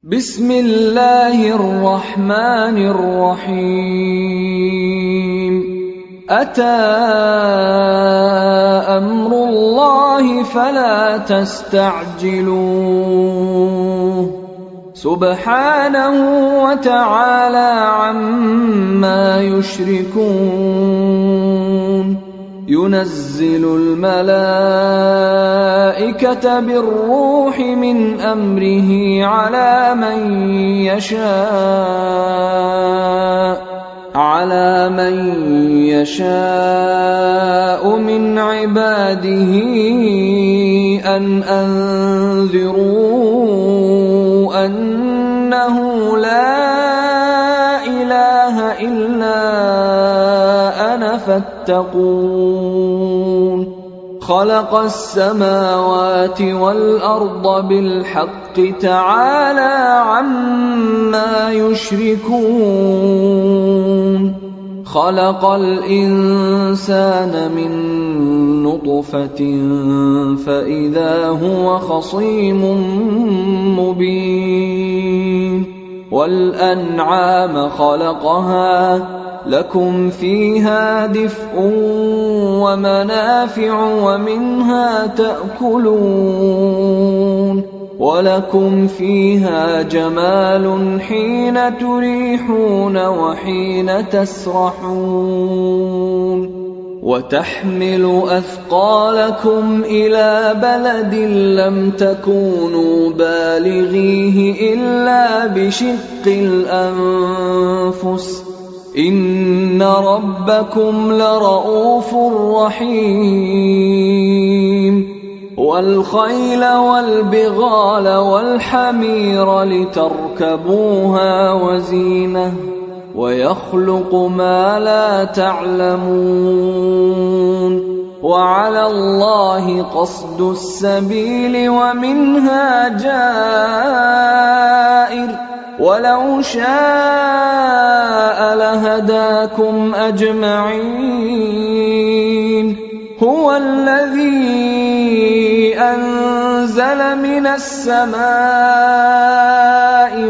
بسم الله الرحمن الرحيم أتى أمر الله فلا تستعجلوه سبحانه وتعالى عما يشركون ينزل الملائكة بالروح من أمره على من يشاء من عباده أن أنذروا أنه لا إله إلا أنا فاتقون خلق السماوات والأرض بالحق تعالى عما يشركون خلق الإنسان من نطفة فإذا هو خصيم مبين والأنعام خلقها لكم فيها دفء ومنافع ومنها تأكلون ولكم فيها جمال حين تريحون وحين تسرحون وتحمل أثقالكم إلى بلد لم تكونوا بالغيه إلا بشق الأنفس إن ربكم لرؤوف رحيم والخيل والبغال والحمير لتركبوها وزينة ويخلق ما لا تعلمون وعلى الله قصد السبيل ومنها جائر ولو شاء لهداكم أجمعين هو الذي أنزل من السماء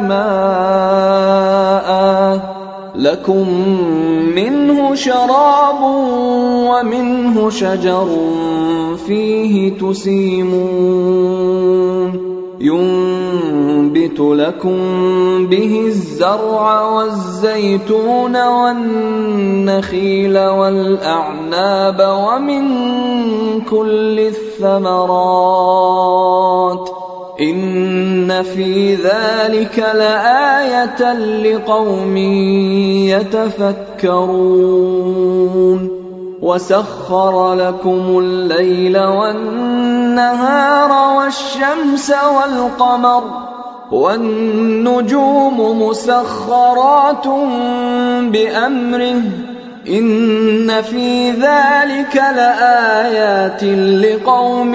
ماء لكم منه شراب ومنه شجر فيه تسيمون ينبت لكم به الزرع والزيتون والنخيل والأعناب ومن كل الثمرات إن في ذلك لآية لقوم يتفكرون وسخر لكم الليل والنهار والشمس والقمر والنجوم مسخرات بأمره إن في ذلك لآيات لقوم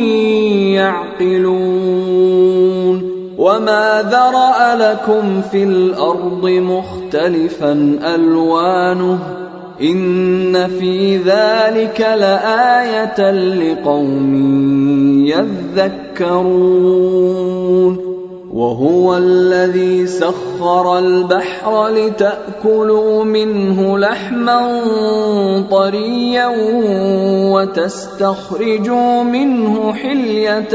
يعقلون وما ذرأ لكم في الأرض مختلفا ألوانه إن في ذلك لآية لقوم يذكرون وهو الذي سخر البحر لتأكلوا منه لحما طريا وتستخرجوا منه حلية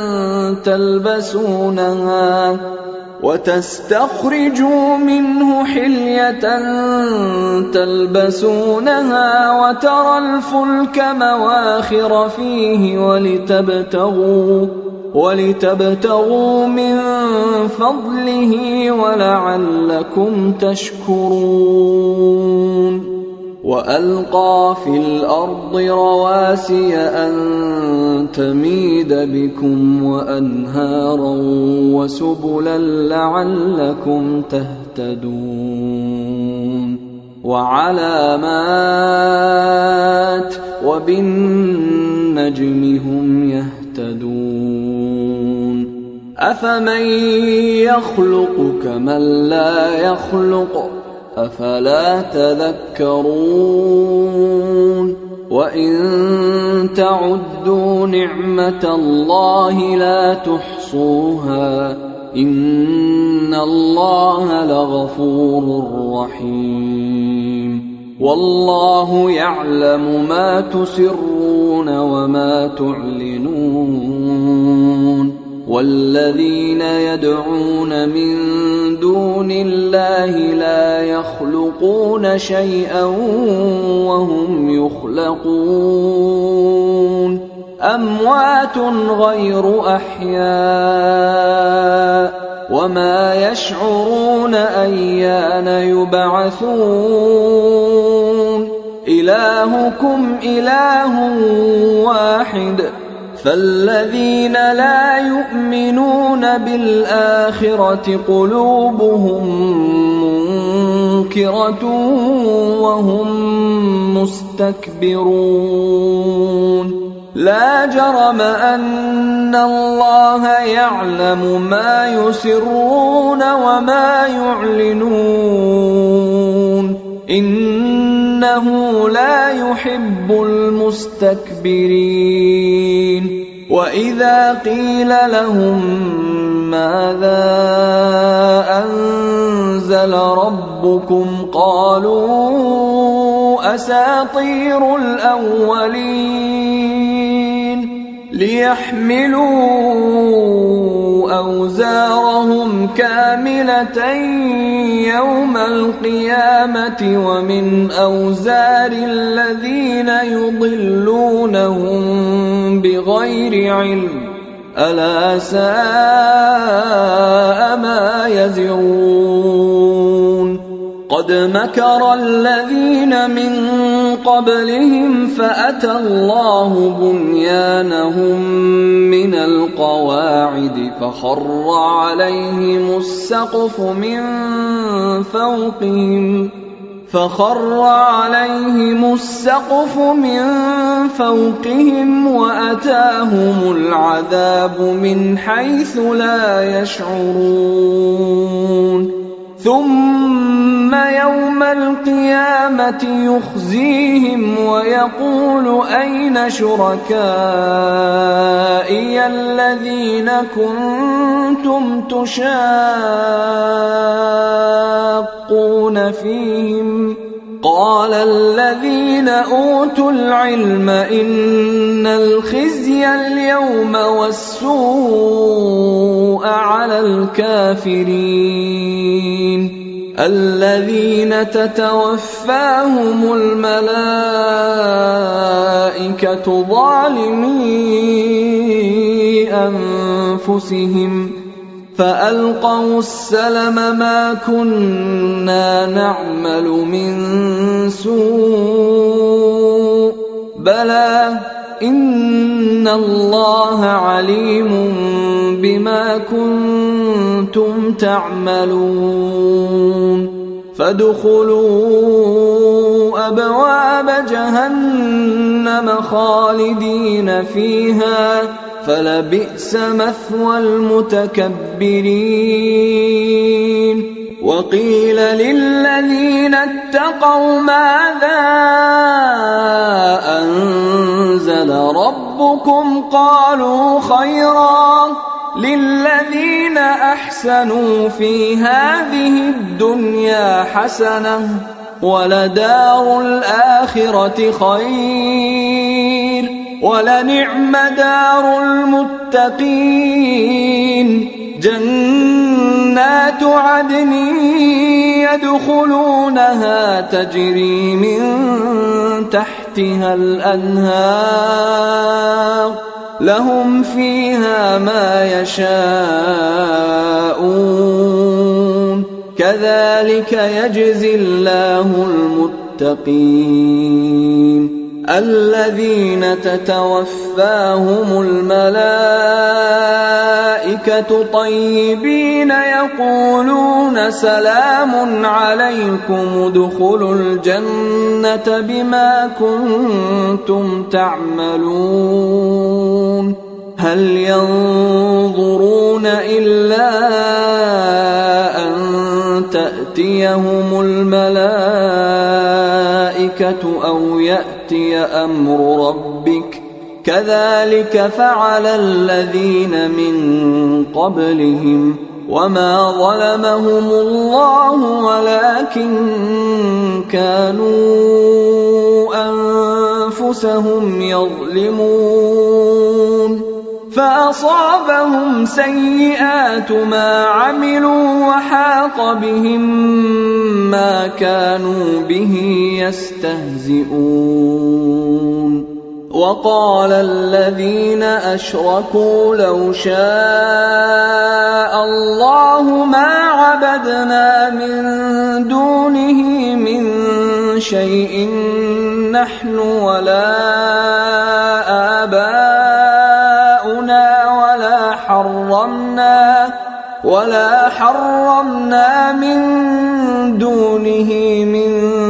تلبسونها وترى الفلك مواخر فيه ولتبتغوا من فضله ولعلكم تشكرون وألقى في الأرض رواسي أن تميد بكم وأنهارا وسبلا لعلكم تهتدون وعلامات وبالنجم هم يهتدون أفمن يخلق كمن لا يخلق أفلا تذكرون وإن تعدوا نعمة الله لا تحصوها إن إِنَّ اللَّهَ لَغَفُورٌ رَّحِيمٌ وَاللَّهُ يَعْلَمُ مَا تُسِرُّونَ وَمَا تُعْلِنُونَ وَالَّذِينَ يَدْعُونَ مِن دُونِ اللَّهِ لَا يَخْلُقُونَ شَيْئًا وَهُمْ يُخْلَقُونَ أَمْوَاتٌ غَيْرُ أَحْيَاءٍ وَمَا يَشْعُرُونَ أَيَّانَ يُبْعَثُونَ إِلَٰهُكُمْ إِلَٰهٌ وَاحِدٌ فَالَّذِينَ لَا يُؤْمِنُونَ بِالْآخِرَةِ قُلُوبُهُم مُّنكِرَةٌ وَهُم مُّسْتَكْبِرُونَ لَا جَرَمَ أَنَّ اللَّهَ يَعْلَمُ مَا يُسِرُّونَ وَمَا يُعْلِنُونَ إِنَّهُ لا يُحِبُّ الْمُسْتَكْبِرِينَ وَإِذَا قِيلَ لَهُم مَّاذَا أَنزَلَ رَبُّكُمْ قَالُوا أَسَاطِيرُ الْأَوَّلِينَ لِيَحْمِلُوا أَوْزَارَهُمْ كَامِلَةً يَوْمَ الْقِيَامَةِ وَمِنْ أَوْزَارِ الَّذِينَ يُضِلُّونَهُم بِغَيْرِ عِلْمٍ أَلَا سَاءَ مَا يَزِرُونَ قَدْ مَكَرَ الَّذِينَ مِن قَبْلِهِمْ فَأَتَى اللَّهُ بُنْيَانَهُم مِّنَ الْقَوَاعِدِ فَخَرَّ عَلَيْهِمُ السَّقْفُ مِن فَوْقِهِمْ وَأَتَاهُمُ الْعَذَابُ مِنْ حَيْثُ لَا يَشْعُرُونَ ثُمَّ يَوْمَ الْقِيَامَةِ يُخْزِيهِمْ وَيَقُولُ أَيْنَ شُرَكَائِيَ الَّذِينَ كُنتُمْ تُشَاقُّونَ فِيهِمْ قَالَ الَّذِينَ أُوتُوا الْعِلْمَ إِنَّ الْخِزْيَ الْيَوْمَ وَالسُّوءَ عَلَى الْكَافِرِينَ الَّذِينَ تَتَوَفَّاهُمُ الْمَلَائِكَةُ ظَالِمِي أَنفُسِهِمْ فَأَلْقَوُا السَّلَمَ مَا كُنَّا نَعْمَلُ مِن سُوءٍ بَلَىٰ إِنَّ اللَّهَ عَلِيمٌ بِمَا كُنتُمْ تَعْمَلُونَ فَادْخُلُوا أَبْوَابَ جَهَنَّمَ خَالِدِينَ فِيهَا فَلَبِئْسَ مَثْوَى الْمُتَكَبِّرِينَ وَقِيلَ لِلَّذِينَ اتَّقَوْا مَاذَا أَنزَلَ رَبُّكُمْ قَالُوا خَيْرًا لِلَّذِينَ أَحْسَنُوا فِي هَٰذِهِ الدُّنْيَا حَسَنَةٌ وَلَدَارُ الْآخِرَةِ خَيْرٌ وَلَنِعْمَ دَارُ الْمُتَّقِينَ جَنَّاتُ عَدْنٍ يَدْخُلُونَهَا تَجْرِي مِن تَحْتِهَا الْأَنْهَارُ لَهُمْ فِيهَا مَا يَشَاءُونَ كَذَٰلِكَ يَجْزِي اللَّهُ الْمُتَّقِينَ الَّذِينَ تَتَوَفَّاهُمُ الْمَلَائِكَةُ طَيِّبِينَ يَقُولُونَ سَلَامٌ عَلَيْكُمُ ادْخُلُوا الْجَنَّةَ بِمَا كُنتُمْ تَعْمَلُونَ هَلْ يَنظُرُونَ إِلَّا أَن تَأْتِيَهُمُ الْمَلَائِكَةُ أَوْ يَأْتِيَ أَمْرُ رَبِّكَ كَذَٰلِكَ فَعَلَ الَّذِينَ مِن قَبْلِهِمْ وما ظلمهم الله ولكن كانوا أنفسهم يظلمون فأصابهم سيئات ما عملوا وحاق بهم ما كانوا به يستهزئون وقال الذين أشركوا لو شاء الله ما عبدنا من دونه من شيء نحن ولا آباؤنا ولا حرمنا من دونه من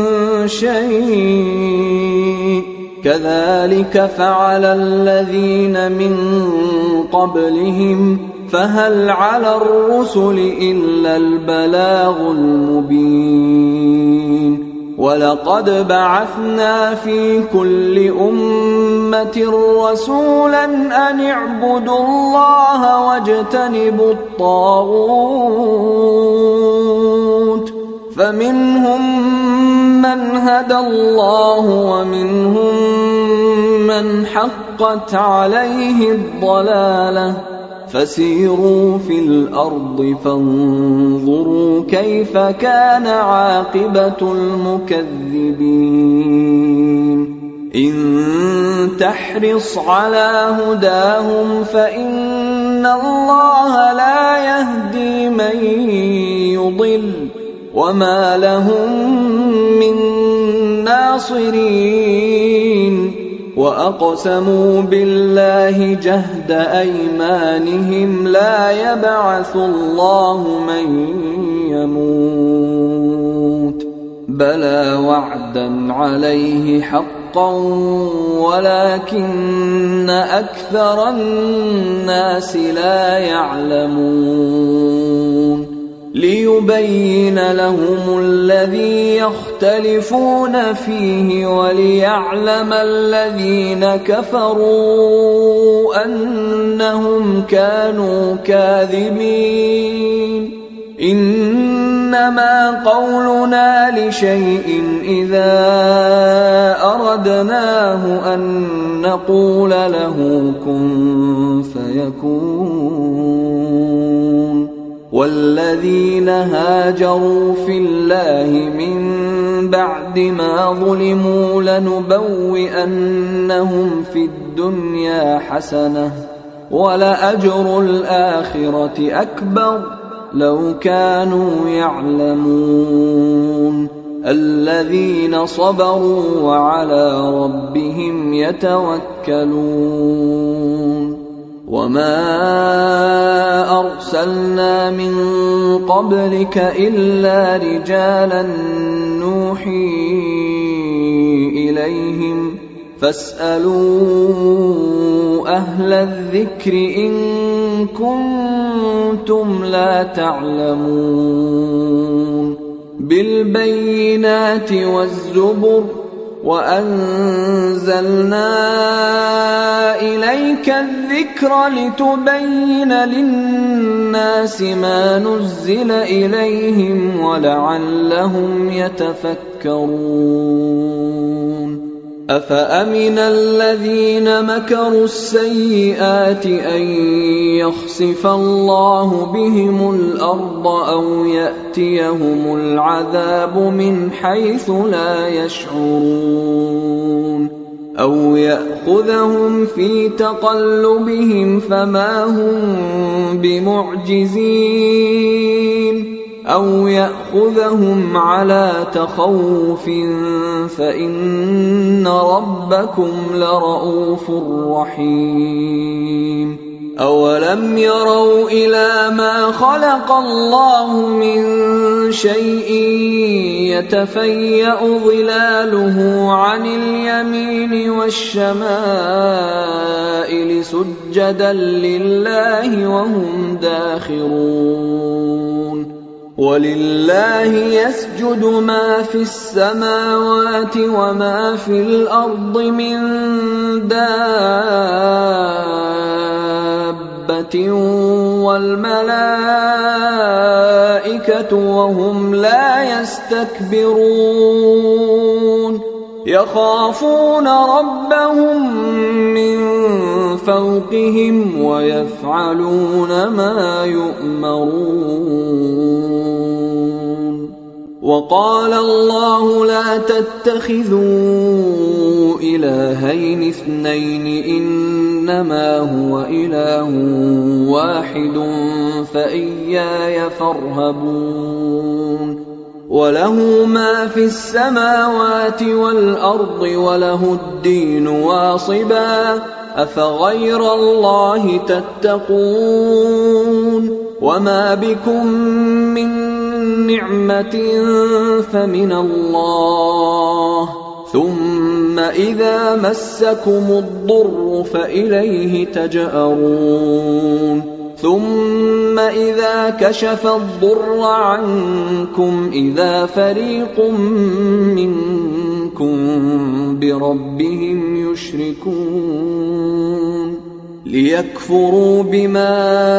شيء كذلك فعل الذين من قبلهم فهل على الرسل إلا البلاغ المبين ولقد بعثنا في كل أمة رسولا أن اعبدوا الله واجتنبوا الطاغوت فمنهم من هدى الله ومنهم من حقت عليه الضلالة فسيروا في الأرض فانظروا كيف كان عاقبة المكذبين إن تحرص على هداهم فإن الله لا يهدي من يضل وما لهم من ناصرين وأقسموا بالله جهد أيمانهم لا يبعث الله من يموت بلى وعدا عليه حقا ولكن أكثر الناس لا يعلمون ليبين لهم الذي يختلفون فيه وليعلم الذين كفروا أنهم كانوا كاذبين إنما قولنا لشيء إذا أردناه أن نقول له كن فيكون والذين هاجروا في الله من بعد ما ظلموا لنبوئنهم في الدنيا حسنة ولأجر الآخرة أكبر لو كانوا يعلمون الذين صبروا وعلى ربهم يتوكلون وما أرسلنا من قبلك إلا رجالا نوحي إليهم فاسألوا أهل الذكر إن كنتم لا تعلمون بالبينات والزبر وأنزلنا إليك الذكر لتبين للناس ما نزل إليهم ولعلهم يتفكرون أفأمن الذين مكروا السيئات أن يخسف الله بهم الأرض أو يأتيهم العذاب من حيث لا يشعرون أو يأخذهم في تقلبهم فما هم بمعجزين أو يأخذهم على تخوف فإن ربكم لرءوف رحيم أولم يروا إلى ما خلق الله من شيء يتفيأ ظلاله عن اليمين والشمائل سجدا لله وهم داخرون ولله يسجد ما في السماوات وما في الأرض من دابة دَابَّةٍ وَالْمَلَائِكَةُ وَهُمْ لَا يَسْتَكْبِرُونَ يَخَافُونَ رَبَّهُم مِّن فَوْقِهِمْ وَيَفْعَلُونَ مَا يُؤْمَرُونَ وَقَالَ اللَّهُ لَا تَتَّخِذُوا إِلَٰهَيْنِ اثْنَيْنِ إِنَّمَا هُوَ إِلَٰهٌ وَاحِدٌ فَإِيَّايَ فَارْهَبُونِ وَلَهُ مَا فِي السَّمَاوَاتِ وَالْأَرْضِ وَلَهُ الدِّينُ وَاصِبًا أَفَغَيْرَ اللَّهِ تَتَّقُونَ وَمَا بِكُم مِّن نِّعْمَةٍ فَمِنَ اللَّهِ ثُمَّ إِذَا مَسَّكُمُ الضُّرُّ فَإِلَيْهِ تَجْأَرُونَ ثُمَّ إِذَا كَشَفَ الضُّرَّ عَنكُمْ إِذَا فَرِيقٌ مِّنكُم بِرَبِّهِمْ يُشْرِكُونَ لِيَكْفُرُوا بِمَا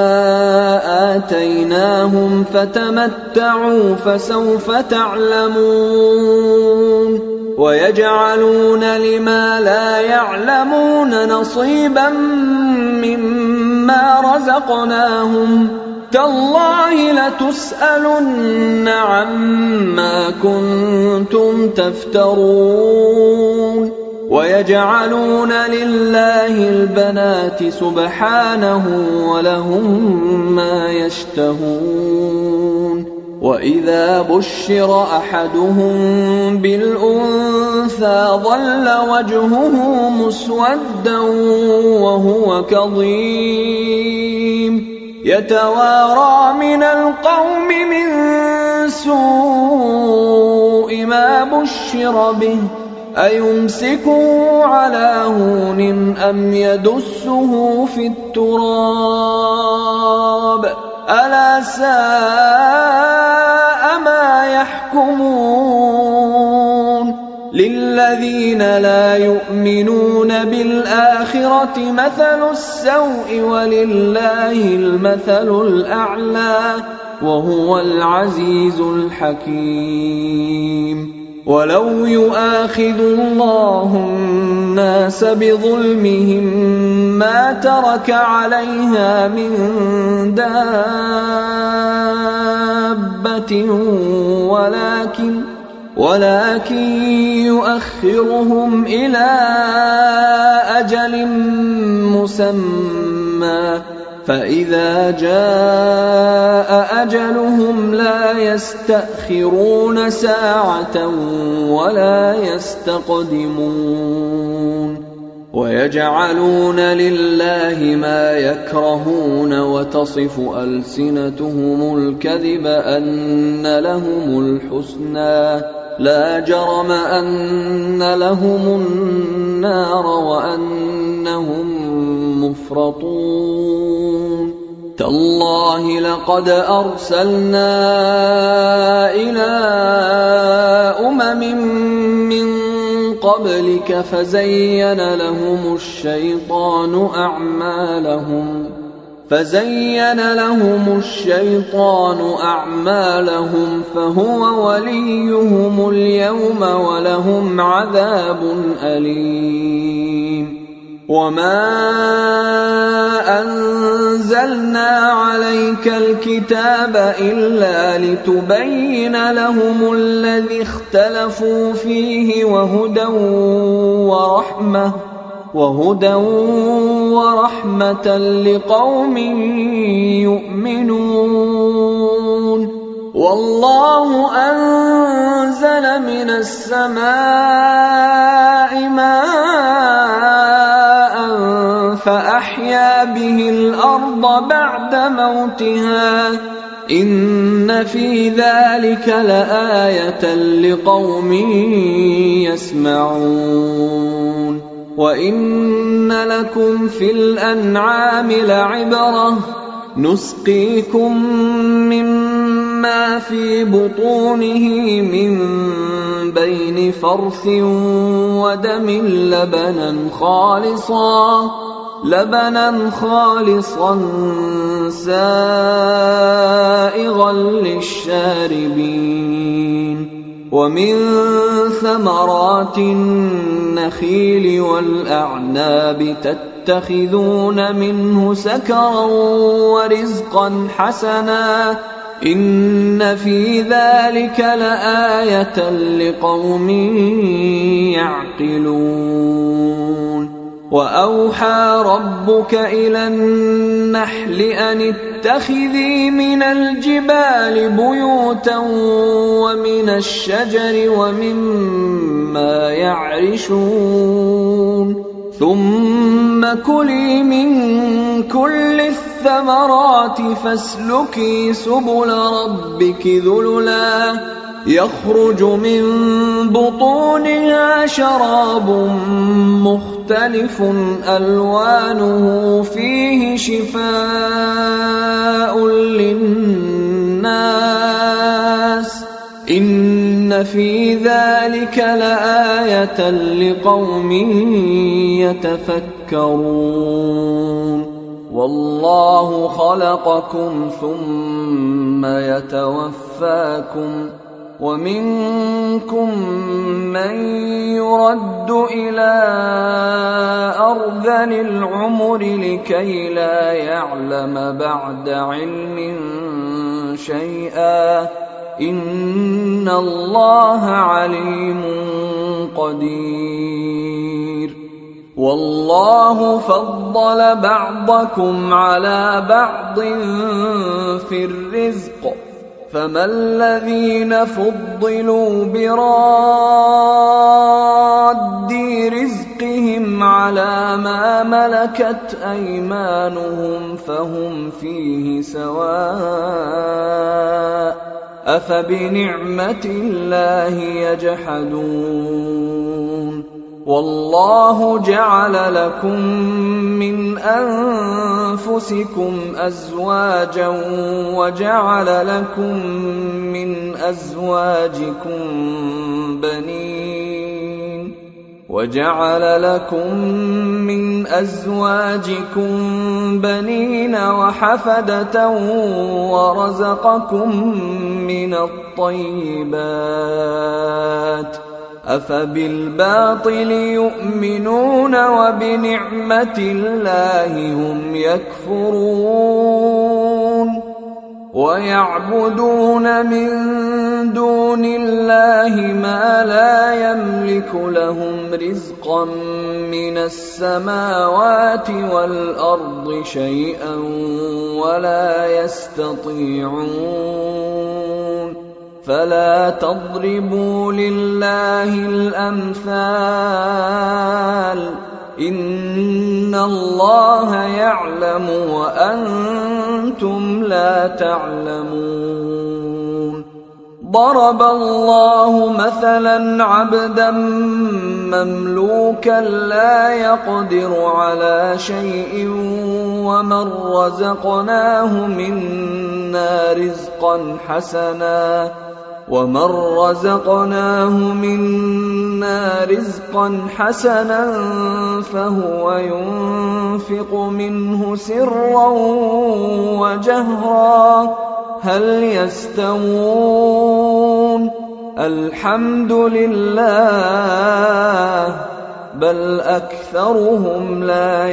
آتَيْنَاهُمْ فَتَمَتَّعُوا فَسَوْفَ تَعْلَمُونَ وَيَجْعَلُونَ لِمَا لَا يَعْلَمُونَ نَصِيبًا مِّمَّا رَزَقْنَاهُمْ تَاللَّهِ لَتُسْأَلُنَّ عَمَّا كُنتُمْ تَفْتَرُونَ وَيَجْعَلُونَ لِلَّهِ الْبَنَاتِ سُبْحَانَهُ وَلَهُم مَّا يَشْتَهُونَ وَإِذَا بُشِّرَ أَحَدُهُم بِالْأُنثَىٰ ظَلَّ وَجْهُهُ مُسْوَدًّا وَهُوَ كَظِيمٌ يَتَوَارَىٰ مِنَ الْقَوْمِ مِن سُوءِ مَا بُشِّرَ بِهِ أَيُمْسِكُهُ عَلَىٰ هُونٍ أَمْ يَدُسُّهُ فِي التُّرَابِ أَلَا سَاءَ مَا يَحْكُمُونَ لِلَّذِينَ لَا يُؤْمِنُونَ بِالْآخِرَةِ مَثَلُ السَّوْءِ وَلِلَّهِ الْمَثَلُ الْأَعْلَىٰ وَهُوَ الْعَزِيزُ الْحَكِيمُ وَلَوْ يُؤَاخِذُ اللَّهُ النَّاسَ بِظُلْمِهِم مَّا تَرَكَ عَلَيْهَا مِن دَابَّةٍ وَلَٰكِن يُؤَخِّرُهُمْ إِلَىٰ أَجَلٍ مُّسَمًّى فَإِذَا جَاءَ أَجَلُهُمْ لَا يَسْتَأْخِرُونَ سَاعَةً وَلَا يَسْتَقْدِمُونَ وَيَجْعَلُونَ لِلَّهِ مَا يَكْرَهُونَ وَتَصِفُ أَلْسِنَتُهُمُ الْكَذِبَ أَنَّ لَهُمُ الْحُسْنَىٰ لَا جَرَمَ أَنَّ لَهُمُ النَّارَ وَأَنَّهُم مُّفْرَطُونَ تَاللَّهِ لَقَدْ أَرْسَلْنَا إِلَىٰ أُمَمٍ مِّن قَبْلِكَ فَزَيَّنَ لَهُمُ الشَّيْطَانُ أَعْمَالَهُمْ فَهُوَ وَلِيُّهُمُ الْيَوْمَ وَلَهُمْ عَذَابٌ أَلِيمٌ وَمَا أَنزَلْنَا عَلَيْكَ الْكِتَابَ إِلَّا لِتُبَيِّنَ لَهُمُ الَّذِي اخْتَلَفُوا فِيهِ وَهُدًى وَرَحْمَةً لِقَوْمٍ يُؤْمِنُونَ وَاللَّهُ أَنزَلَ مِنَ السَّمَاءِ مَاءً فَأَحْيَا بِهِ الْأَرْضَ بَعْدَ مَوْتِهَا إِنَّ فِي ذَلِكَ لَآيَةً لِقَوْمٍ يَسْمَعُونَ وَإِنَّ لَكُمْ فِي الْأَنْعَامِ لَعِبْرَةً نُسْقِيكُم مِّمَّا فِي بُطُونِهِ مِن بَيْنِ فَرْثٍ وَدَمٍ لبنا خالصا سائغا للشاربين ومن ثمرات النخيل والأعناب تتخذون منه سكرا ورزقا حسنا إن في ذلك لآية لقوم يعقلون وأوحى ربك إلى النحل أن اتخذي من الجبال بيوتا ومن الشجر ومما يعرشون ثم كلي من كل الثمرات فاسلكي سبل ربك ذللا يخرج من بطونها شراب مختلف ألوانه فيه شفاء للناس إن في ذلك لآية لقوم يتفكرون والله خلقكم ثم يتوفاكم ومنكم من يرد إلى أرذل العمر لكي لا يعلم بعد علم شيئا إن الله عليم قدير والله فضل بعضكم على بعض في الرزق فما الذين فضلوا براد رزقهم على ما ملكت أيمانهم فهم فيه سواء أفبنعمة الله يجحدون والله جعل لكم من أنفسكم أزواجا وجعل لكم من أزواجكم بنين وحفدة ورزقكم من الطيبات أفبالباطل يؤمنون وبنعمة الله هم يكفرون ويعبدون من دون الله ما لا يملك لهم رزقا من السماوات والأرض شيئا ولا يستطيعون فلا تضربوا لله الأمثال إن الله يعلم وأنتم لا تعلمون ضرب الله مثلا عبدا مملوكا لا يقدر على شيء ومن رزقناه منا رزقا حسنا فهو ينفق منه سرا وجهرا هل يستوون الحمد لله بل أكثرهم لا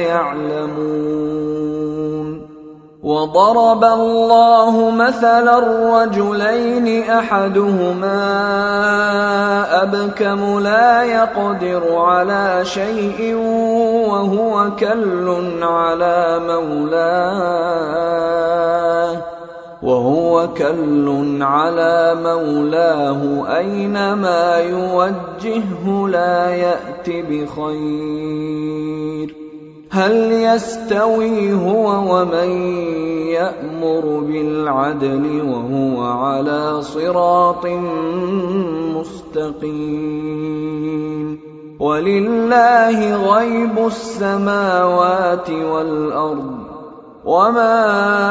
يعلمون وضرب الله مثلا رجلين أحدهما أبكم لا يقدر على شيء وهو كل على مولاه أينما يوجهه لا يأت بخير هل يستوي هو ومن يأمر بالعدل وهو على صراط مستقيم ولله غيب السماوات والأرض وما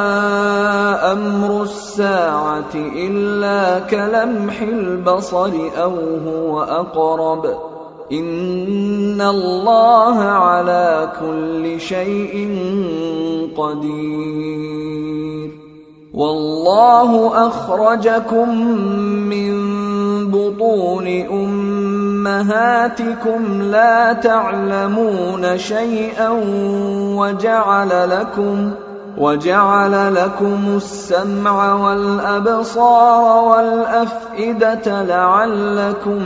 أمر الساعة إلا كلمح البصر أو هو أقرب إِنَّ اللَّهَ عَلَى كُلِّ شَيْءٍ قَدِيرٌ وَاللَّهُ أَخْرَجَكُم مِّن بُطُونِ أُمَّهَاتِكُمْ لَا تَعْلَمُونَ شَيْئًا وَجَعَلَ لَكُمُ السَّمْعَ وَالْأَبْصَارَ وَالْأَفْئِدَةَ لَعَلَّكُمْ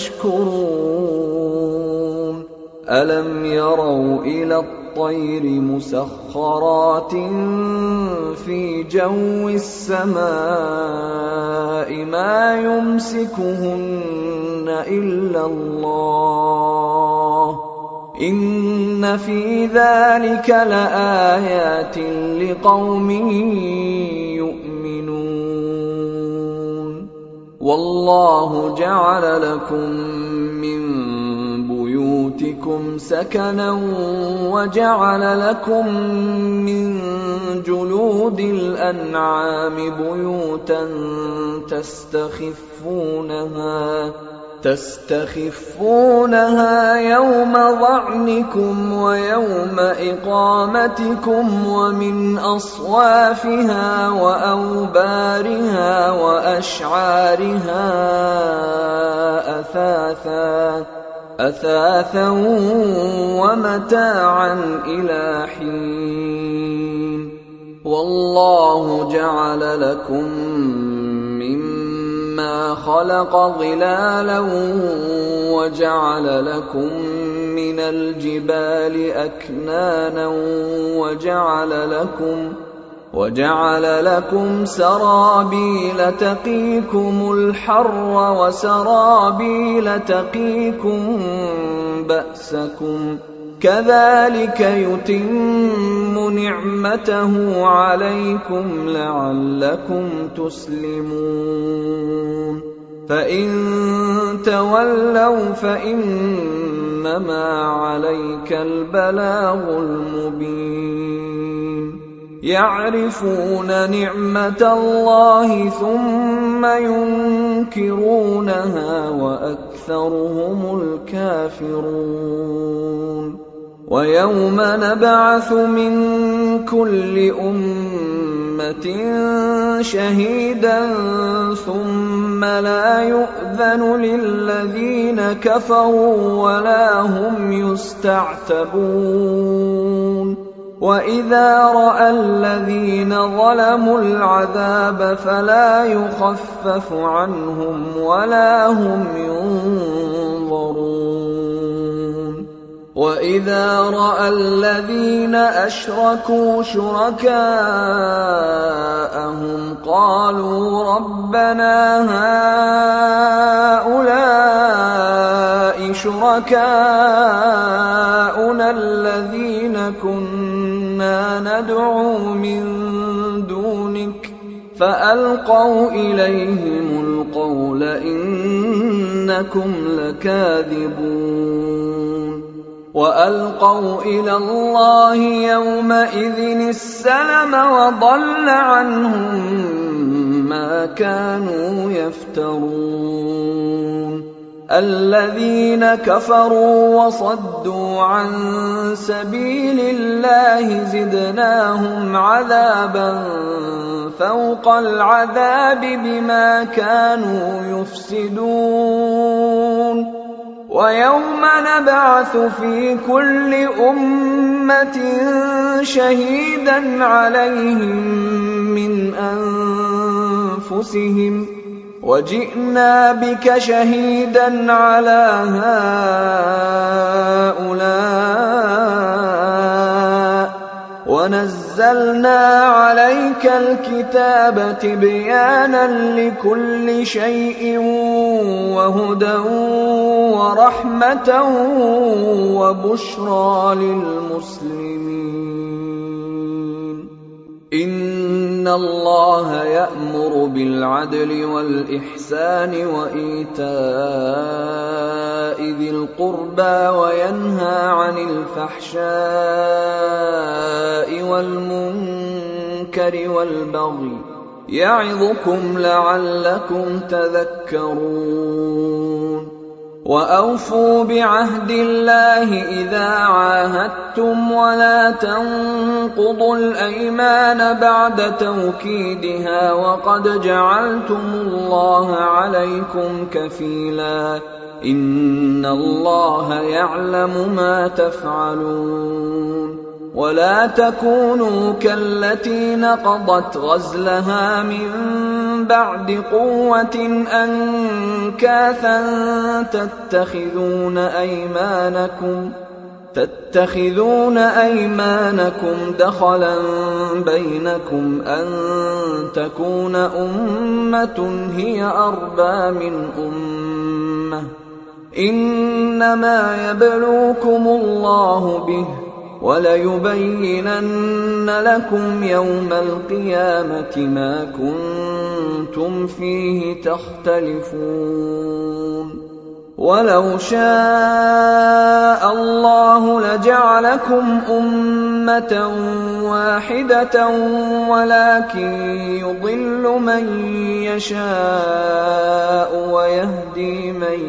تَشْكُرُونَ أَلَمْ يَرَوْا إِلَى الطَّيْرِ مُسَخَّرَاتٍ فِي جَوِّ السَّمَاءِ مَا يُمْسِكُهُنَّ إِلَّا اللَّهُ إِنَّ فِي ذَلِكَ لَآيَاتٍ لِقَوْمٍ يُؤْمِنُونَ وَاللَّهُ جَعَلَ لَكُم مِّن بُيُوتِكُمْ سَكَنًا وَجَعَلَ لَكُم مِّن جُلُودِ الْأَنْعَامِ بُيُوتًا تستخفونها يوم ظعنكم ويوم إقامتكم ومن أصوافها وأوبارها وأشعارها أثاثا ومتاعا إلى حين والله جعل لكم مما خلق ظلالا وجعل لكم من الجبال أكنانا وجعل لكم سرابيل تقيكم الحر وسرابيل تقيكم بأسكم كذلك يتم نعمته عليكم لعلكم تسلمون فإن تولوا فإنما عليك البلاغ المبين يعرفون نعمة الله ثم ينكرونها وأكثرهم الكافرون ويوم نبعث من كل أمة شهيدا ثم لا يؤذن للذين كفروا ولا هم يستعتبون وإذا رأى الذين ظلموا العذاب فلا يخفف عنهم ولا هم ينظرون وإذا رأى الذين أشركوا شركاءهم قالوا ربنا هؤلاء شركاؤنا الذين كنا ندعو من دونك فألقوا إليهم القول إنكم لكاذبون وألقوا إلى الله يومئذ السلم وضل عنهم ما كانوا يفترون الذين كفروا وصدوا عن سبيل الله زدناهم عذابا فوق العذاب بما كانوا يفسدون ويوم نبعث في كل أمة شهيدا عليهم من أنفسهم وجئنا بك شهيدا على هؤلاء ونزلنا عليك الكتاب تبيانا لكل شيء وهدى ورحمة وبشرى للمسلمين إن الله يأمر بالعدل والإحسان وإيتاء ذي القربى وينهى عن الفحشاء والمنكر والبغي يعظكم لعلكم تذكرون وأوفوا بعهد الله إذا عاهدتم ولا تنقضوا الأيمان بعد توكيدها وقد جعلتم الله عليكم كفيلا إن الله يعلم ما تفعلون ولا تكونوا كالتي نقضت غزلها من بعد قوة أنكاثا تتخذون أيمانكم دخلا بينكم أن تكون أمة هي أربى من أمة إنما يبلوكم الله به وليبينن لكم يوم القيامة ما كنتم فيه تختلفون ولو شاء الله لجعلكم أمة واحدة ولكن يضل من يشاء ويهدي من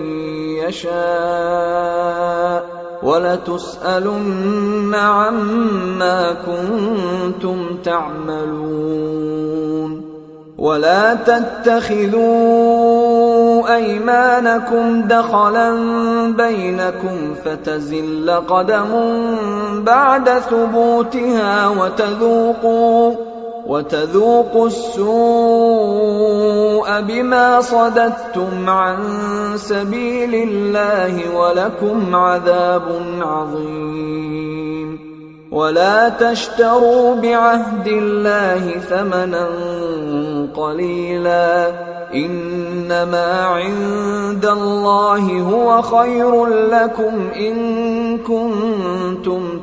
يشاء ولتسألن عما كنتم تعملون ولا تتخذوا أيمانكم دخلا بينكم فتزل قدم بعد ثبوتها وتذوقوا السوء بما صددتم عن سبيل الله ولكم عذاب عظيم ولا تشتروا بعهد الله ثمنا قليلا إنما عند الله هو خير لكم إن كنتم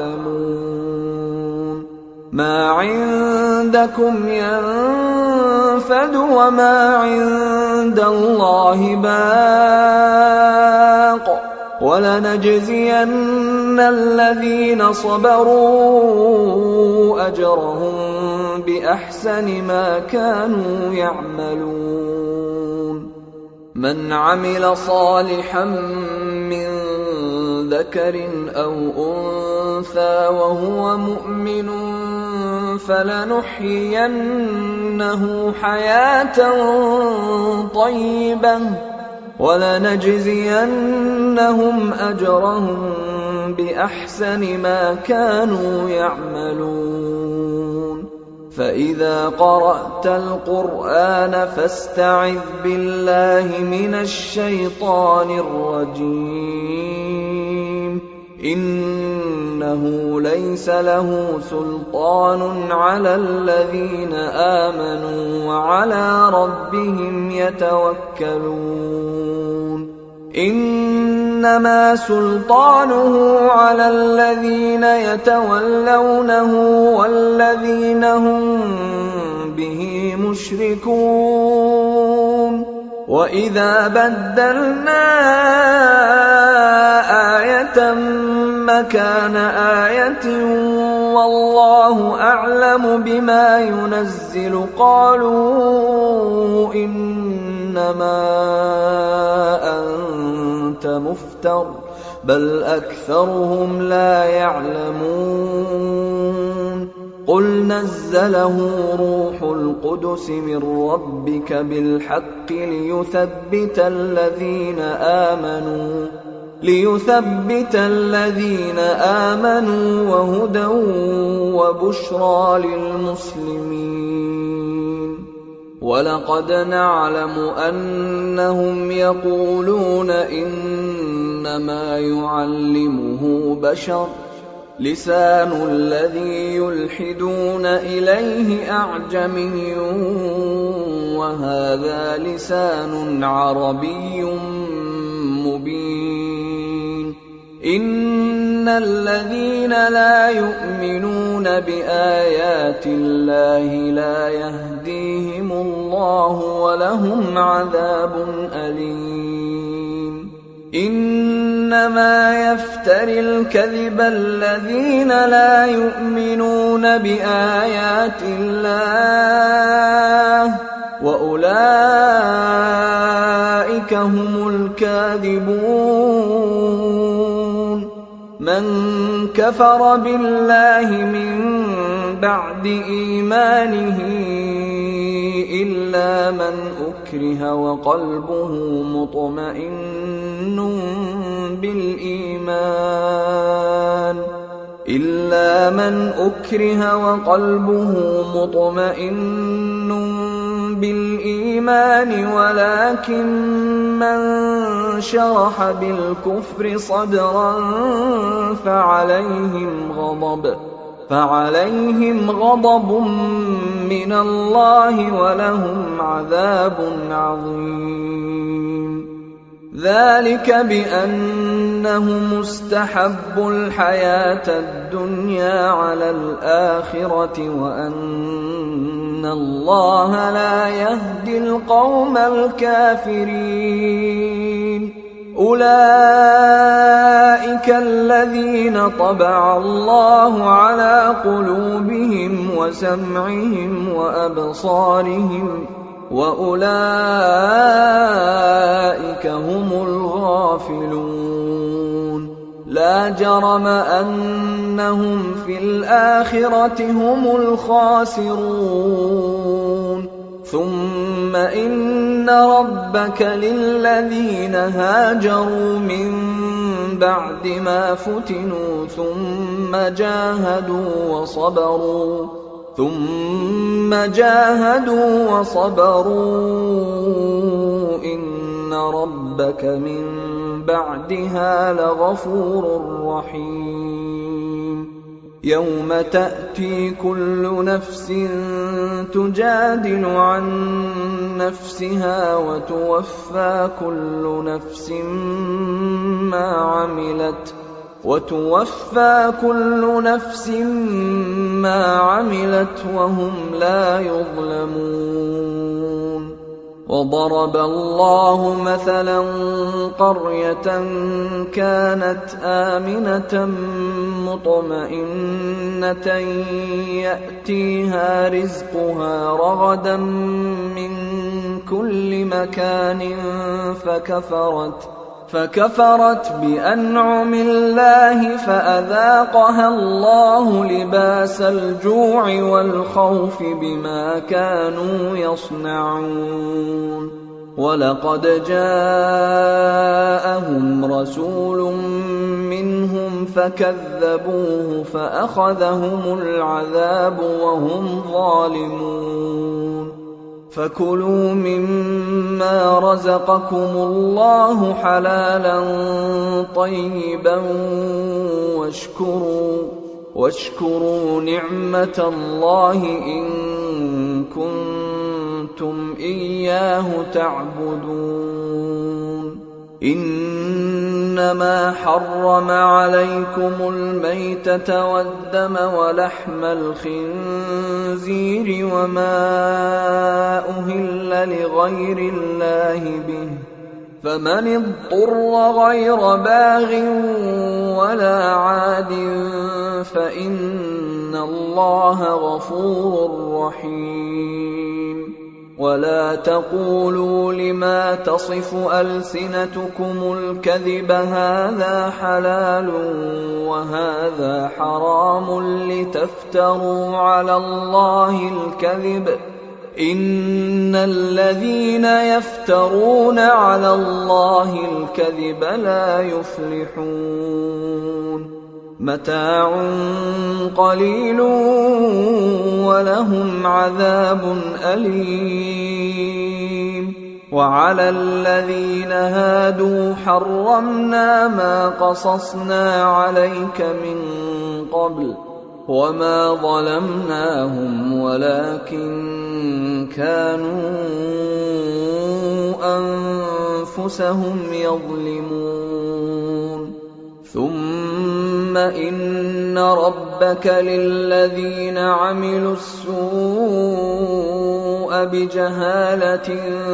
تعلمون ما عندكم ينفد وما عند الله باق ولنجزين الذين صبروا أجرهم بأحسن ما كانوا يعملون من عمل صالحا من ذكر أو أنثى وهو مؤمن فلنحيينه حياة طيبة ولنجزينهم أجرهم بأحسن ما كانوا يعملون فإذا قرأت القرآن فاستعذ بالله من الشيطان الرجيم إنه ليس له سلطان على الذين آمنوا وعلى ربهم يتوكلون إنما سلطانه على الذين يتولونه والذين هم به مشركون وإذا بدلنا آية مكان آية والله أعلم بما ينزل قالوا إنما أنت مفتر بل أكثرهم لا يعلمون قل نزله روح القدس من ربك بالحق ليثبت الذين آمنوا وهدى وبشرى للمسلمين ولقد نعلم أنهم يقولون إنما يعلمه بشر لسان الذي يلحدون إليه أعجمي وهذا لسان عربي مبين إن الذين لا يؤمنون بآيات الله لا يهديهم الله ولهم عذاب أليم إنما يفتري الكذب الذين لا يؤمنون بآيات الله وأولئك أولئك هم الكاذبون من كفر بالله من بعد إيمانه إلا من أكره وقلبه مطمئن بالإيمان ولكن من شرح بالكفر صدرا فعليهم غضب من الله ولهم عذاب عظيم ذلك بأنهم استحبوا الحياة الدنيا على الآخرة وأن الله لا يهدي القوم الكافرين أولئك الذين طبع الله على قلوبهم وسمعهم وأبصارهم وأولئك هم الغافلون لا جرم أنهم في الآخرة هم الخاسرون ثم إن ربك للذين هاجروا من بعد ما فتنوا ثم جاهدوا وصبروا إن ربك من بعدها لغفور رحيم يوم تأتي كل نفس تجادل عن نفسها وتوفى كل نفس ما عملت وهم لا يظلمون وضرب الله مثلا قرية كانت آمنة مطمئنة يأتيها رزقها رغدا من كل مكان فكفرت بأنعم الله فأذاقها الله لباس الجوع والخوف بما كانوا يصنعون ولقد جاءهم رسول منهم فكذبوه فأخذهم العذاب وهم ظالمون فكلوا مما رزقكم الله حلالا طيبا واشكروا نعمة الله إن كنتم إياه تعبدون إنما حرم عليكم الميتة والدم ولحم الخنزير وما أهل لغير الله به فمن اضطر غير باغ ولا عاد فإن الله غفور رحيم ولا تقولوا لما تصف ألسنتكم الكذب هذا حلال وهذا حرام لتفتروا على الله الكذب إن الذين يفترون على الله الكذب لا يفلحون متاع قليل ولهم عذاب أليم وعلى الذين هادوا حرمنا ما قصصنا عليك من قبل وما ظلمناهم ولكن كانوا أنفسهم يظلمون ثم إن ربك للذين عملوا السوء بجهالة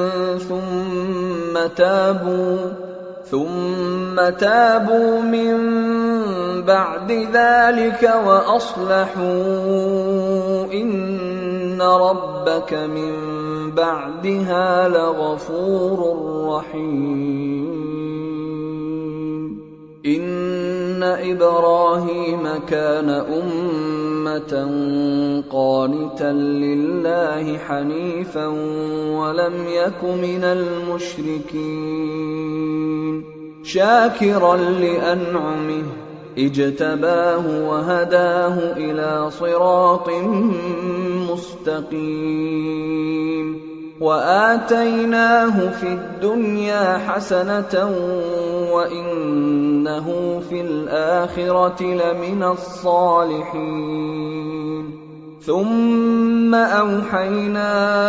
ثم تابوا من بعد ذلك وأصلحوا إن وَإِنَّ رَبَّكَ مِن بَعْدِهَا لَغَفُورٌ رَّحِيمٌ إِنَّ إِبْرَاهِيمَ كَانَ أُمَّةً قَانِتًا لِّلَّهِ حَنِيفًا وَلَمْ يَكُ مِنَ الْمُشْرِكِينَ شَاكِرًا لِّأَنْعُمِهِ اجْتَبَاهُ وَهَدَاهُ إِلَىٰ صِرَاطٍ مُّسْتَقِيمٍ وَآتَيْنَاهُ فِي الدُّنْيَا حَسَنَةً وَإِنَّهُ فِي الْآخِرَةِ لَمِنَ الصَّالِحِينَ ثُمَّ أَوْحَيْنَا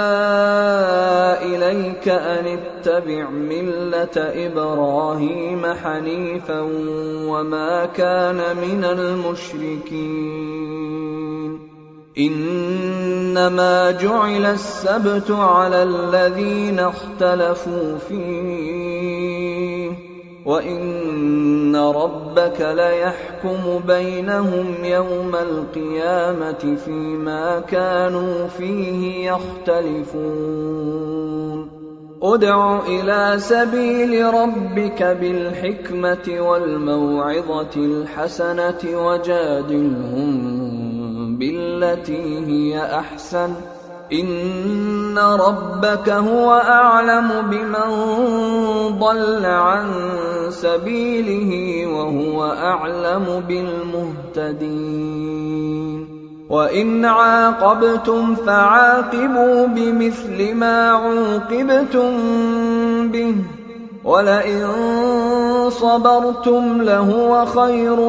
إِلَيْكَ أَنِ اتَّبِعْ مِلَّةَ إِبْرَاهِيمَ حَنِيفًا وَمَا كَانَ مِنَ الْمُشْرِكِينَ إِنَّمَا جُعِلَ السَّبْتُ عَلَى الَّذِينَ اخْتَلَفُوا فِيهِ وَإِنَّ رَبَّكَ لَيَحْكُمُ بَيْنَهُمْ يَوْمَ الْقِيَامَةِ فِيمَا كَانُوا فِيهِ يَخْتَلِفُونَ ادْعُ إِلَىٰ سَبِيلِ رَبِّكَ بِالْحِكْمَةِ وَالْمَوْعِظَةِ الْحَسَنَةِ وَجَادِلْهُم بِالَّتِي هِيَ أَحْسَنُ إِنَّ رَبَّكَ هُوَ أَعْلَمُ بِمَن ضَلَّ عَن سَبِيلِهِ وَهُوَ أَعْلَمُ بِالْمُهْتَدِينَ وَإِنْ عَاقَبْتُمْ فَعَاقِبُوا بِمِثْلِ مَا عُوقِبْتُم بِهِ وَلَئِن صَبَرْتُمْ لَهُوَ خَيْرٌ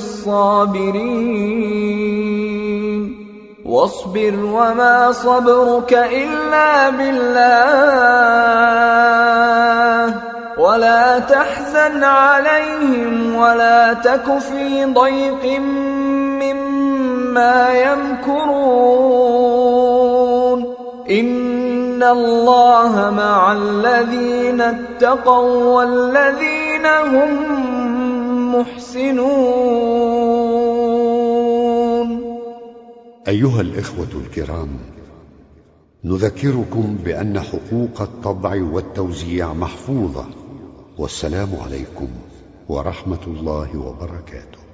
لِّلصَّابِرِينَ وَاصْبِرْ وَمَا صَبْرُكَ إِلَّا بِاللَّهِ وَلَا تَحْزَنْ عَلَيْهِمْ وَلَا تَكُ فِي ضَيْقٍ مِّمَّا يَمْكُرُونَ إِنَّ اللَّهَ مَعَ الَّذِينَ اتَّقَوا وَالَّذِينَ هُم مُّحْسِنُونَ. أيها الإخوة الكرام، نذكركم بأن حقوق الطبع والتوزيع محفوظة، والسلام عليكم ورحمة الله وبركاته.